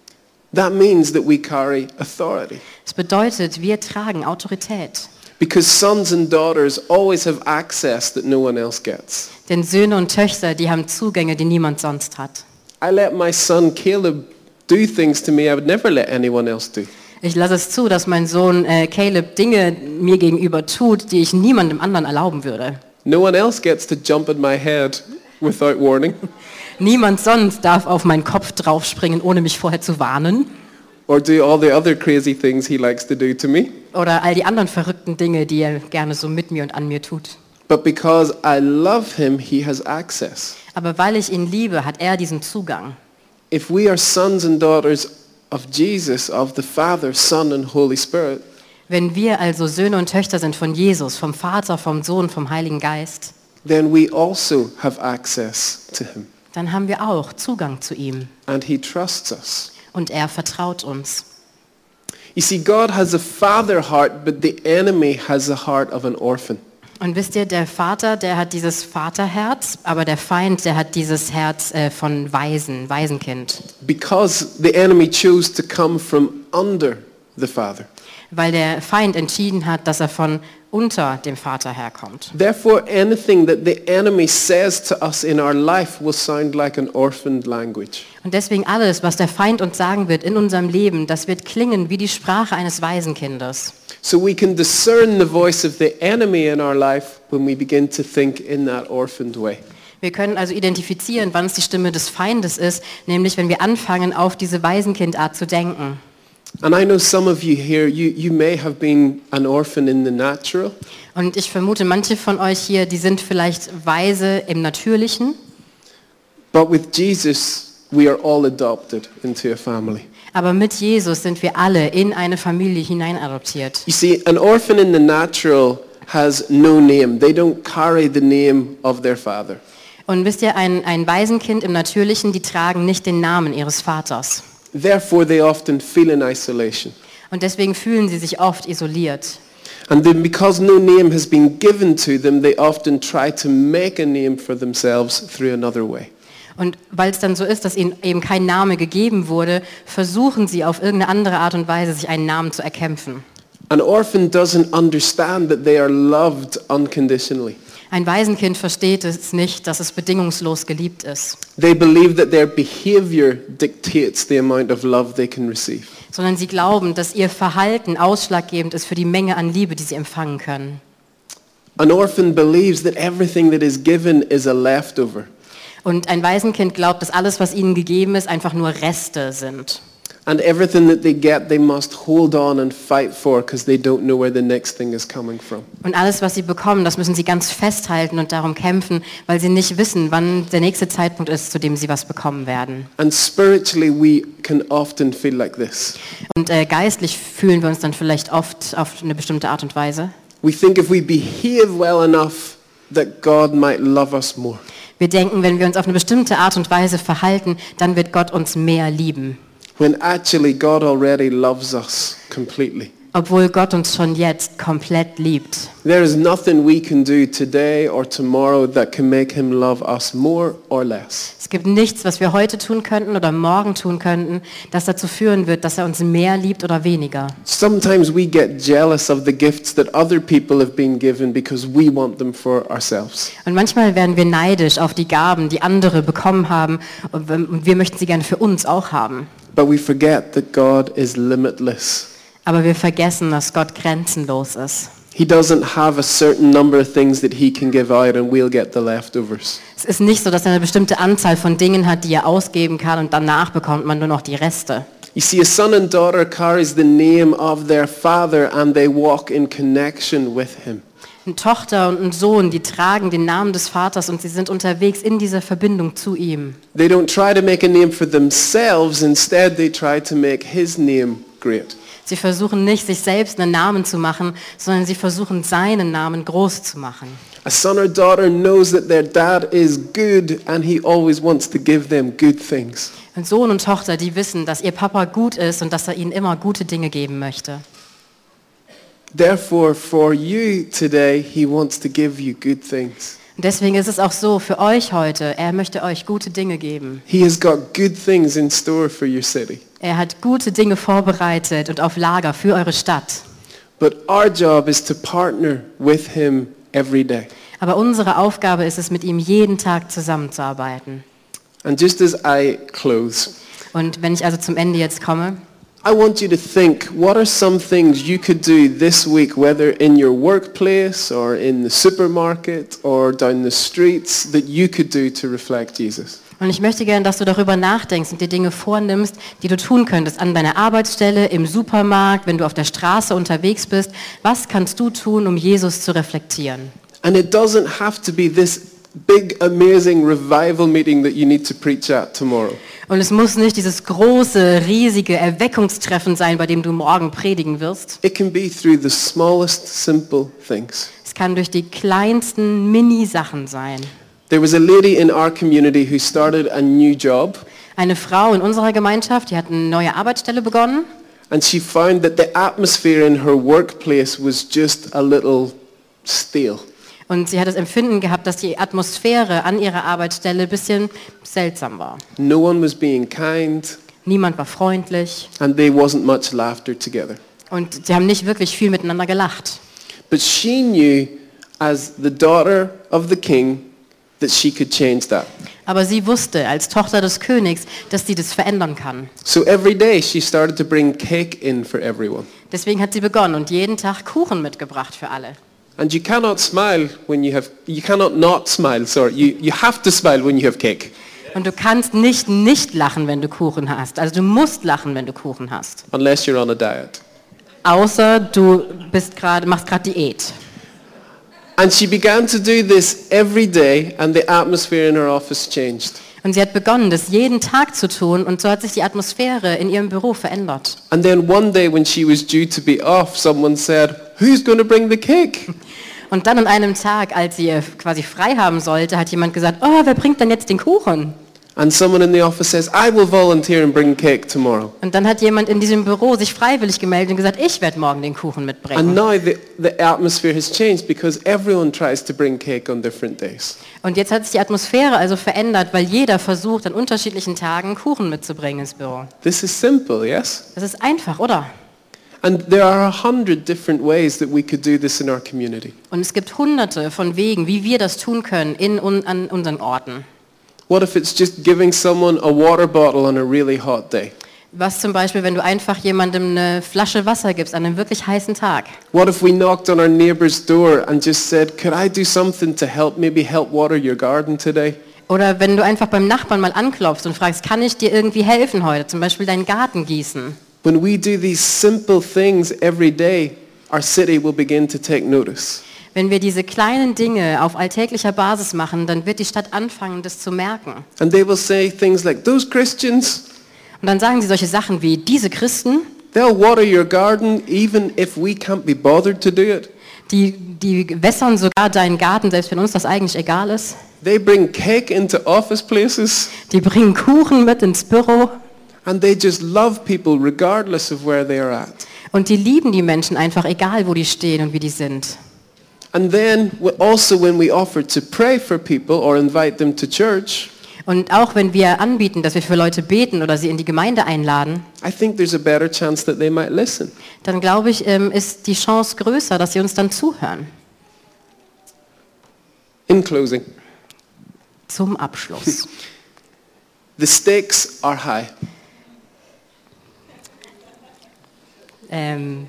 That means that we carry authority. Das bedeutet, wir tragen Autorität. Because sons and daughters always have access that no one else gets. Denn Söhne und Töchter, die haben Zugänge, die niemand sonst hat. I let my son Caleb do things to me I would never let anyone else do. Ich lasse es zu, dass mein Sohn äh, Caleb Dinge mir gegenüber tut, die ich niemandem anderen erlauben würde. No one else gets to jump in my head without warning. Niemand sonst darf auf meinen Kopf draufspringen, ohne mich vorher zu warnen. Or do all the other crazy things he likes to do to me. Oder all die anderen verrückten Dinge, die er gerne so mit mir und an mir tut. But because I love him, he has access. Aber weil ich ihn liebe, hat er diesen Zugang. If we are sons and daughters of Jesus, of the Father, Son and Holy Spirit, Wenn wir also Söhne und Töchter sind von Jesus, vom Vater, vom Sohn, vom Heiligen Geist, then we also have access to him. dann haben wir auch Zugang zu ihm. And he trusts us. Und er vertraut uns. You see, God has a father heart, but the enemy has the heart of an orphan. Und wisst ihr, der Vater, der hat dieses Vaterherz, aber der Feind, der hat dieses Herz äh, von Waisen, Waisenkind. Because the enemy chose to come from under the Father. Weil der Feind entschieden hat, dass er von unter dem Vater herkommt. Therefore, anything that the enemy says to us in our life will sound like an orphaned language. Und deswegen alles, was der Feind uns sagen wird in unserem Leben, das wird klingen wie die Sprache eines Waisenkindes. So we can discern the voice of the enemy in our life when we begin to think in that orphaned way. Wir können also identifizieren, wann es die Stimme des Feindes ist, nämlich wenn wir anfangen, auf diese Waisenkindart zu denken. And I know some of you here, you, you may have been an orphan in the natural. Und ich vermute, manche von euch hier, die sind vielleicht Waise im Natürlichen. But with Jesus, we are all adopted into a family. Aber mit Jesus sind wir alle in eine Familie hineinadoptiert. You see, an orphan in the natural has no name. They don't carry the name of their father. Und wisst ihr, ein, ein Waisenkind im Natürlichen, die tragen nicht den Namen ihres Vaters. Therefore, they often feel in isolation. Und deswegen fühlen sie sich oft isoliert. And then because no name has been given to them, they often try to make a name for themselves through another way. Und weil es dann so ist, dass ihnen eben kein Name gegeben wurde, versuchen sie auf irgendeine andere Art und Weise, sich einen Namen zu erkämpfen. An orphan doesn't understand that they are loved unconditionally. Ein Waisenkind versteht es nicht, dass es bedingungslos geliebt ist, They believe that their behavior dictates the amount of love they can receive. sondern sie glauben, dass ihr Verhalten ausschlaggebend ist für die Menge an Liebe, die sie empfangen können. An orphan believes that everything that is given is a leftover. Und ein Waisenkind glaubt, dass alles, was ihnen gegeben ist, einfach nur Reste sind. And everything that they get, they must hold on and fight for because they don't know where the next thing is coming from. Und alles, was sie bekommen, das müssen sie ganz festhalten und darum kämpfen, weil sie nicht wissen, wann der nächste Zeitpunkt ist, zu dem sie was bekommen werden. And spiritually, we can often feel like this. Und äh, geistlich fühlen wir uns dann vielleicht oft auf eine bestimmte Art und Weise. We think if we behave well enough, that God might love us more. Wir denken, wenn wir uns auf eine bestimmte Art und Weise verhalten, dann wird Gott uns mehr lieben. When actually God already loves us completely. Obwohl Gott uns schon jetzt komplett liebt. There is nothing we can do today or tomorrow that can make him love us more or less. Es gibt nichts, was wir heute tun könnten oder morgen tun könnten, das dazu führen wird, dass er uns mehr liebt oder weniger. Sometimes we get jealous of the gifts that other people have been given because we want them for ourselves. Und manchmal werden wir neidisch auf die Gaben, die andere bekommen haben, und wir möchten sie gerne für uns auch haben. But we forget that God is limitless. Aber wir vergessen, dass Gott grenzenlos ist. He doesn't have a certain number of things that he can give out and we'll get the leftovers. Es ist nicht so, dass er eine bestimmte Anzahl von Dingen hat, die er ausgeben kann und danach bekommt man nur noch die Reste. You see, a son and daughter carries the name of their father and they walk in connection with him. Eine Tochter und ein Sohn, die tragen den Namen des Vaters und sie sind unterwegs in dieser Verbindung zu ihm. They don't try to make a name for themselves, instead they try to make his name great. Sie versuchen nicht, sich selbst einen Namen zu machen, sondern sie versuchen, seinen Namen groß zu machen. A son or daughter knows that their dad is good and he always wants to give them good things. Und Sohn und Tochter, die wissen, dass ihr Papa gut ist und dass er ihnen immer gute Dinge geben möchte. Therefore, for you today, he wants to give you good things. Und deswegen ist es auch so für euch heute, er möchte euch gute Dinge geben. He has got good things in store for your city. Er hat gute Dinge vorbereitet und auf Lager für eure Stadt. But our job is to partner with him every day. Aber unsere Aufgabe ist es, mit ihm jeden Tag zusammenzuarbeiten. And just as I close, Und wenn ich also zum Ende jetzt komme, I want you to think, what are some things you could do this week, whether in your workplace or in the supermarket or down the streets, that you could do to reflect Jesus? und ich möchte gerne, dass du darüber nachdenkst und dir Dinge vornimmst, die du tun könntest an deiner Arbeitsstelle, im Supermarkt, wenn du auf der Straße unterwegs bist. Was kannst du tun, um Jesus zu reflektieren? And it doesn't have to be this big, amazing revival meeting that you need to preach at tomorrow. Und es muss nicht dieses große, riesige Erweckungstreffen sein, bei dem du morgen predigen wirst. It can be through the smallest, simple things. Es kann durch die kleinsten Mini-Sachen sein. There was a lady in our community who started a new job, Eine Frau in unserer Gemeinschaft, die hat eine neue Arbeitsstelle begonnen and she found that the atmosphere in her workplace was just a little stale. und sie hat das Empfinden gehabt, dass die Atmosphäre an ihrer Arbeitsstelle ein bisschen seltsam war. No one was being kind, Niemand war freundlich and there wasn't much laughter together. und sie haben nicht wirklich viel miteinander gelacht. But she knew, as the daughter of the king, that she could change that. Aber sie wusste als Tochter des Königs, dass sie das verändern kann. So every day she started to bring cake in for everyone. Deswegen hat sie begonnen und jeden Tag Kuchen mitgebracht für alle. And you cannot smile when you have, you cannot not smile, sorry. You, you have to smile when you have cake. Und du kannst nicht nicht lachen, wenn du Kuchen hast. Also du musst lachen, wenn du Kuchen hast. Unless you're on a diet. Außer du bist gerade, machst gerade Diät. And she began to do this every day, and the atmosphere in her office changed. Und sie hat begonnen, das jeden Tag zu tun, und so hat sich die Atmosphäre in ihrem Büro verändert. And then one day when she was due to be off, someone said, "Who's going to bring the cake?" Und dann an einem Tag, als sie quasi frei haben sollte, hat jemand gesagt, oh, wer bringt denn jetzt den Kuchen? And someone in the office says, "I will volunteer and bring cake tomorrow." Und dann hat jemand in diesem Büro sich freiwillig gemeldet und gesagt, ich werde morgen den Kuchen And mitbringen. now the, the atmosphere has changed because everyone tries to bring cake on different days. Und jetzt hat sich die Atmosphäre also verändert, weil jeder versucht, an unterschiedlichen Tagen Kuchen mitzubringen ins Büro. This is simple, yes? Das ist einfach, oder? And there are a hundred different ways that we could do this in our community. Und es gibt hunderte von Wegen, wie wir das tun können in, un, an unseren Orten. What if it's just giving someone a water bottle on a really hot day? Was zum Beispiel, wenn du einfach jemandem eine Flasche Wasser gibst an einem wirklich heißen Tag? What if we knocked on our neighbor's door and just said, "Could I do something to help, maybe help water your garden today?" Oder wenn du einfach beim Nachbarn mal anklopfst und fragst, kann ich dir irgendwie helfen heute, zum Beispiel deinen Garten gießen? When we do these simple things every day, our city will begin to take notice. Wenn wir diese kleinen Dinge auf alltäglicher Basis machen, dann wird die Stadt anfangen, das zu merken. And they will say things like, "Those Christians, Und dann sagen sie solche Sachen wie, diese Christen, they'll water your garden even if we can't be bothered to do it. die, die wässern sogar deinen Garten, selbst wenn uns das eigentlich egal ist. They bring cake into office places, Die bringen Kuchen mit ins Büro and they just love people regardless of where they are at." und die lieben die Menschen einfach, egal wo die stehen und wie die sind. And then also when we offer to pray for people or invite them to church, Und auch wenn wir anbieten, dass wir für Leute beten oder sie in die Gemeinde einladen, I think there's a better chance that they might listen. dann glaube ich, ähm, ist die Chance größer, dass sie uns dann zuhören. In closing, Zum Abschluss. the stakes are high. ähm,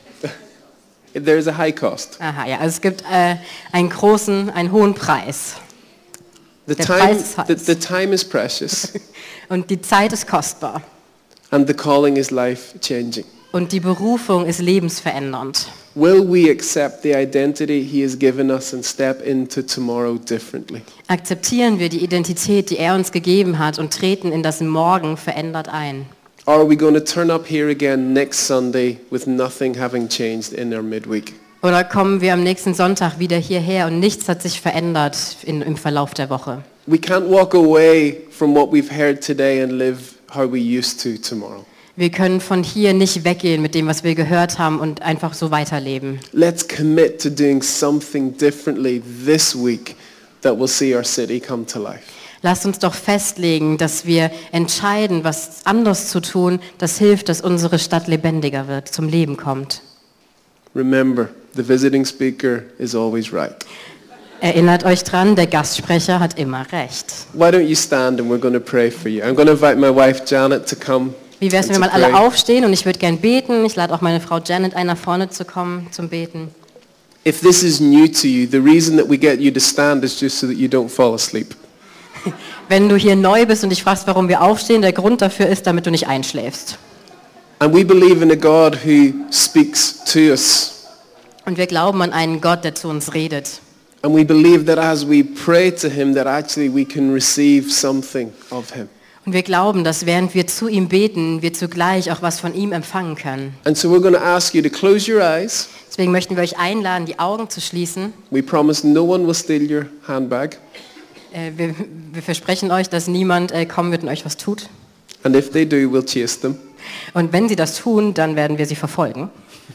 There is a high cost. aha, ja, also es gibt äh, einen großen, einen hohen Preis. The Der time, Preis ist heiß. the, the time is precious, Und die Zeit ist kostbar. and the calling is life changing. Und die Berufung ist lebensverändernd. Will we accept the identity He has given us and step into tomorrow differently? Akzeptieren wir die Identität, die er uns gegeben hat, und treten in das Morgen verändert ein. Or are we going to turn up here again next Sunday with nothing having changed in our midweek? Oder kommen wir am nächsten Sonntag wieder hierher und nichts hat sich verändert in, im Verlauf der Woche. We can't walk away from what we've heard today and live how we used to tomorrow. Wir können von hier nicht weggehen mit dem, was wir gehört haben, und einfach so weiterleben. Let's commit to doing something differently this week that will see our city come to life. Lasst uns doch festlegen, dass wir entscheiden, was anders zu tun, das hilft, dass unsere Stadt lebendiger wird, zum Leben kommt. Remember, the visiting speaker is always right. Erinnert euch dran, der Gastsprecher hat immer recht. Why don't you stand and we're going to pray for you. I'm going to invite my wife Janet to come. Wie wäre es, wenn and wir to mal alle pray. aufstehen, und ich würde gern beten. Ich lade auch meine Frau Janet ein, nach vorne zu kommen zum Beten. If this is new to you, the reason that we get you to stand is just so that you don't fall asleep. Wenn du hier neu bist und dich fragst, warum wir aufstehen, der Grund dafür ist, damit du nicht einschläfst. And we believe in a God who speaks to us. Und wir glauben an einen Gott, der zu uns redet. And we believe that as we pray to him, that actually we can receive something of him. Und wir glauben, dass während wir zu ihm beten, wir zugleich auch was von ihm empfangen können. And so we're going to ask you to close your eyes. Deswegen möchten wir euch einladen, die Augen zu schließen. We promise no one will steal your handbag. Äh, wir, wir versprechen euch, dass niemand äh, kommen wird und euch was tut. And if they do, we'll chase them. Und wenn sie das tun, dann werden wir sie verfolgen.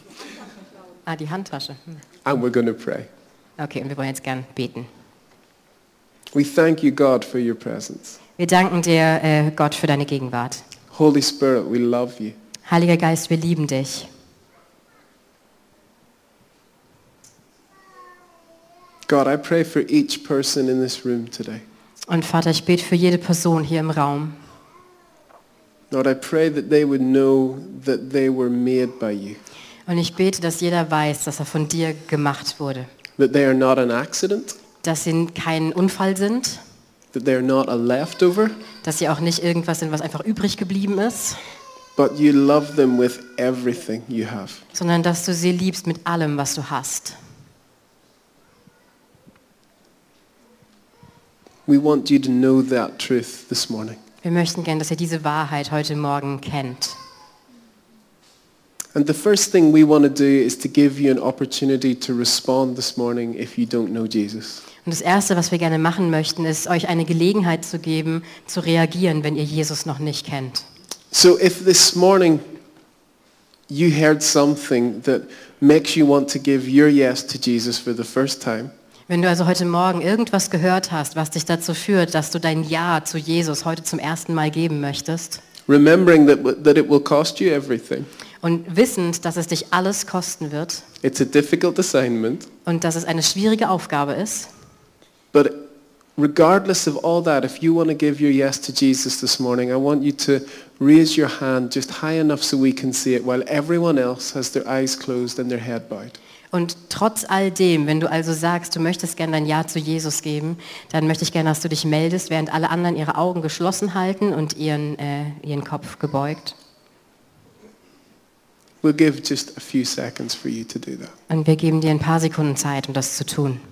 Ah, die Handtasche. Hm. And we're going to pray. Okay, und wir wollen jetzt gern beten. We thank you, God, for your presence. Wir danken dir, äh, Gott, für deine Gegenwart. Holy Spirit, we love you. Heiliger Geist, wir lieben dich. God, I pray for each person in this room today. Und Vater, ich bete für jede Person hier im Raum. Lord, I pray that they would know that they were made by you, Und ich bete, dass jeder weiß, dass er von dir gemacht wurde. that they are not an accident, Dass sie kein Unfall sind, that they're not a leftover, dass sie auch nicht irgendwas sind, was einfach übrig geblieben ist, but you love them with everything you have. sondern dass du sie liebst mit allem, was du hast. We want you to know that truth this morning. Wir möchten gern, dass ihr diese Wahrheit heute Morgen kennt. And the first thing we want to do is to give you an opportunity to respond this morning if you don't know Jesus. Und das Erste, was wir gerne machen möchten, ist, euch eine Gelegenheit zu geben, zu reagieren, wenn ihr Jesus noch nicht kennt. So if this morning you heard something that makes you want to give your yes to Jesus for the first time, Wenn du also heute Morgen irgendwas gehört hast, was dich dazu führt, dass du dein Ja zu Jesus heute zum ersten Mal geben möchtest, remembering that, that it will cost you everything. und wissend, dass es dich alles kosten wird It's a difficult assignment, und dass es eine schwierige Aufgabe ist, but regardless of all that, if you want to give your yes to Jesus this morning, I want you to raise your hand just high enough so we can see it while everyone else has their eyes closed and their head bowed. und trotz all dem, wenn du also sagst, du möchtest gerne dein Ja zu Jesus geben, dann möchte ich gerne, dass du dich meldest, während alle anderen ihre Augen geschlossen halten und ihren, äh, ihren Kopf gebeugt. We'll give just a few seconds for you to do that. Und wir geben dir ein paar Sekunden Zeit, um das zu tun.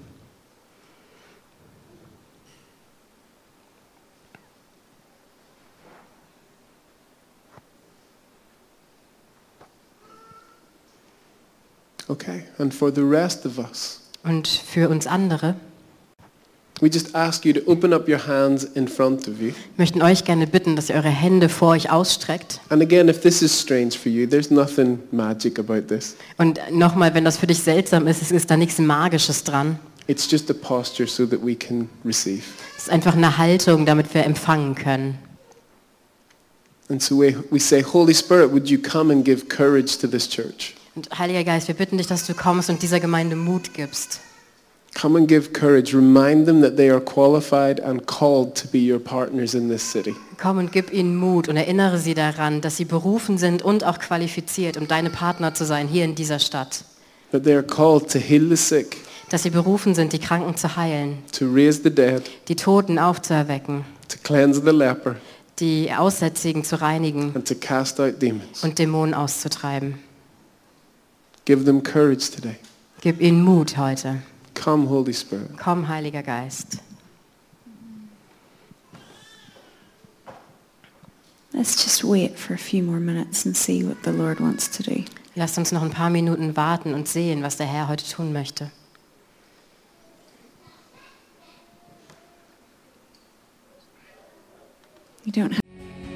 Okay, and for the rest of us, Und für uns andere we just ask you to open up your hands in front of you. möchten euch gerne bitten, dass ihr eure Hände vor euch ausstreckt. And again, if this is strange for you, there's nothing magic about this. Und nochmal, wenn das für dich seltsam ist, es ist da nichts Magisches dran. It's just a posture so that we can receive. Es ist einfach eine Haltung, damit wir empfangen können. And so we, we say, Holy Spirit, would you come and give courage to this church? Und Heiliger Geist, wir bitten dich, dass du kommst und dieser Gemeinde Mut gibst. Come and give courage. Remind them that they are qualified and called to be your partners in this city. Komm und gib ihnen Mut und erinnere sie daran, dass sie berufen sind und auch qualifiziert, um deine Partner zu sein hier in dieser Stadt. That they are called to heal the sick, Dass sie berufen sind, die Kranken zu heilen, to raise the dead, die Toten aufzuerwecken, to cleanse the leper, die Aussätzigen zu reinigen and to cast out demons. und Dämonen auszutreiben. Give them courage today. Gib ihnen Mut heute. Come, Holy Spirit. Komm, Heiliger Geist. Let's just wait for a few more minutes and see what the Lord wants to do. Lasst uns noch ein paar Minuten warten und sehen, was der Herr heute tun möchte. You don't have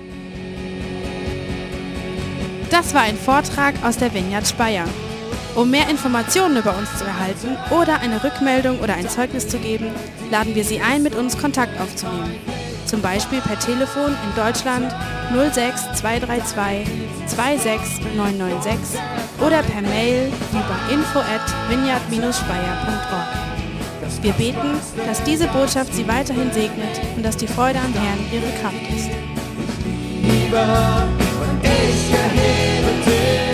Das war ein Vortrag aus der Vineyard Speyer. Um mehr Informationen über uns zu erhalten oder eine Rückmeldung oder ein Zeugnis zu geben, laden wir Sie ein, mit uns Kontakt aufzunehmen. Zum Beispiel per Telefon in Deutschland null sechs zwei drei zwei zwei sechs neun neun sechs oder per Mail über info at vineyard dash speyer punkt org. Wir beten, dass diese Botschaft Sie weiterhin segnet und dass die Freude am Herrn Ihre Kraft ist. Liebe und ich erhebe dich.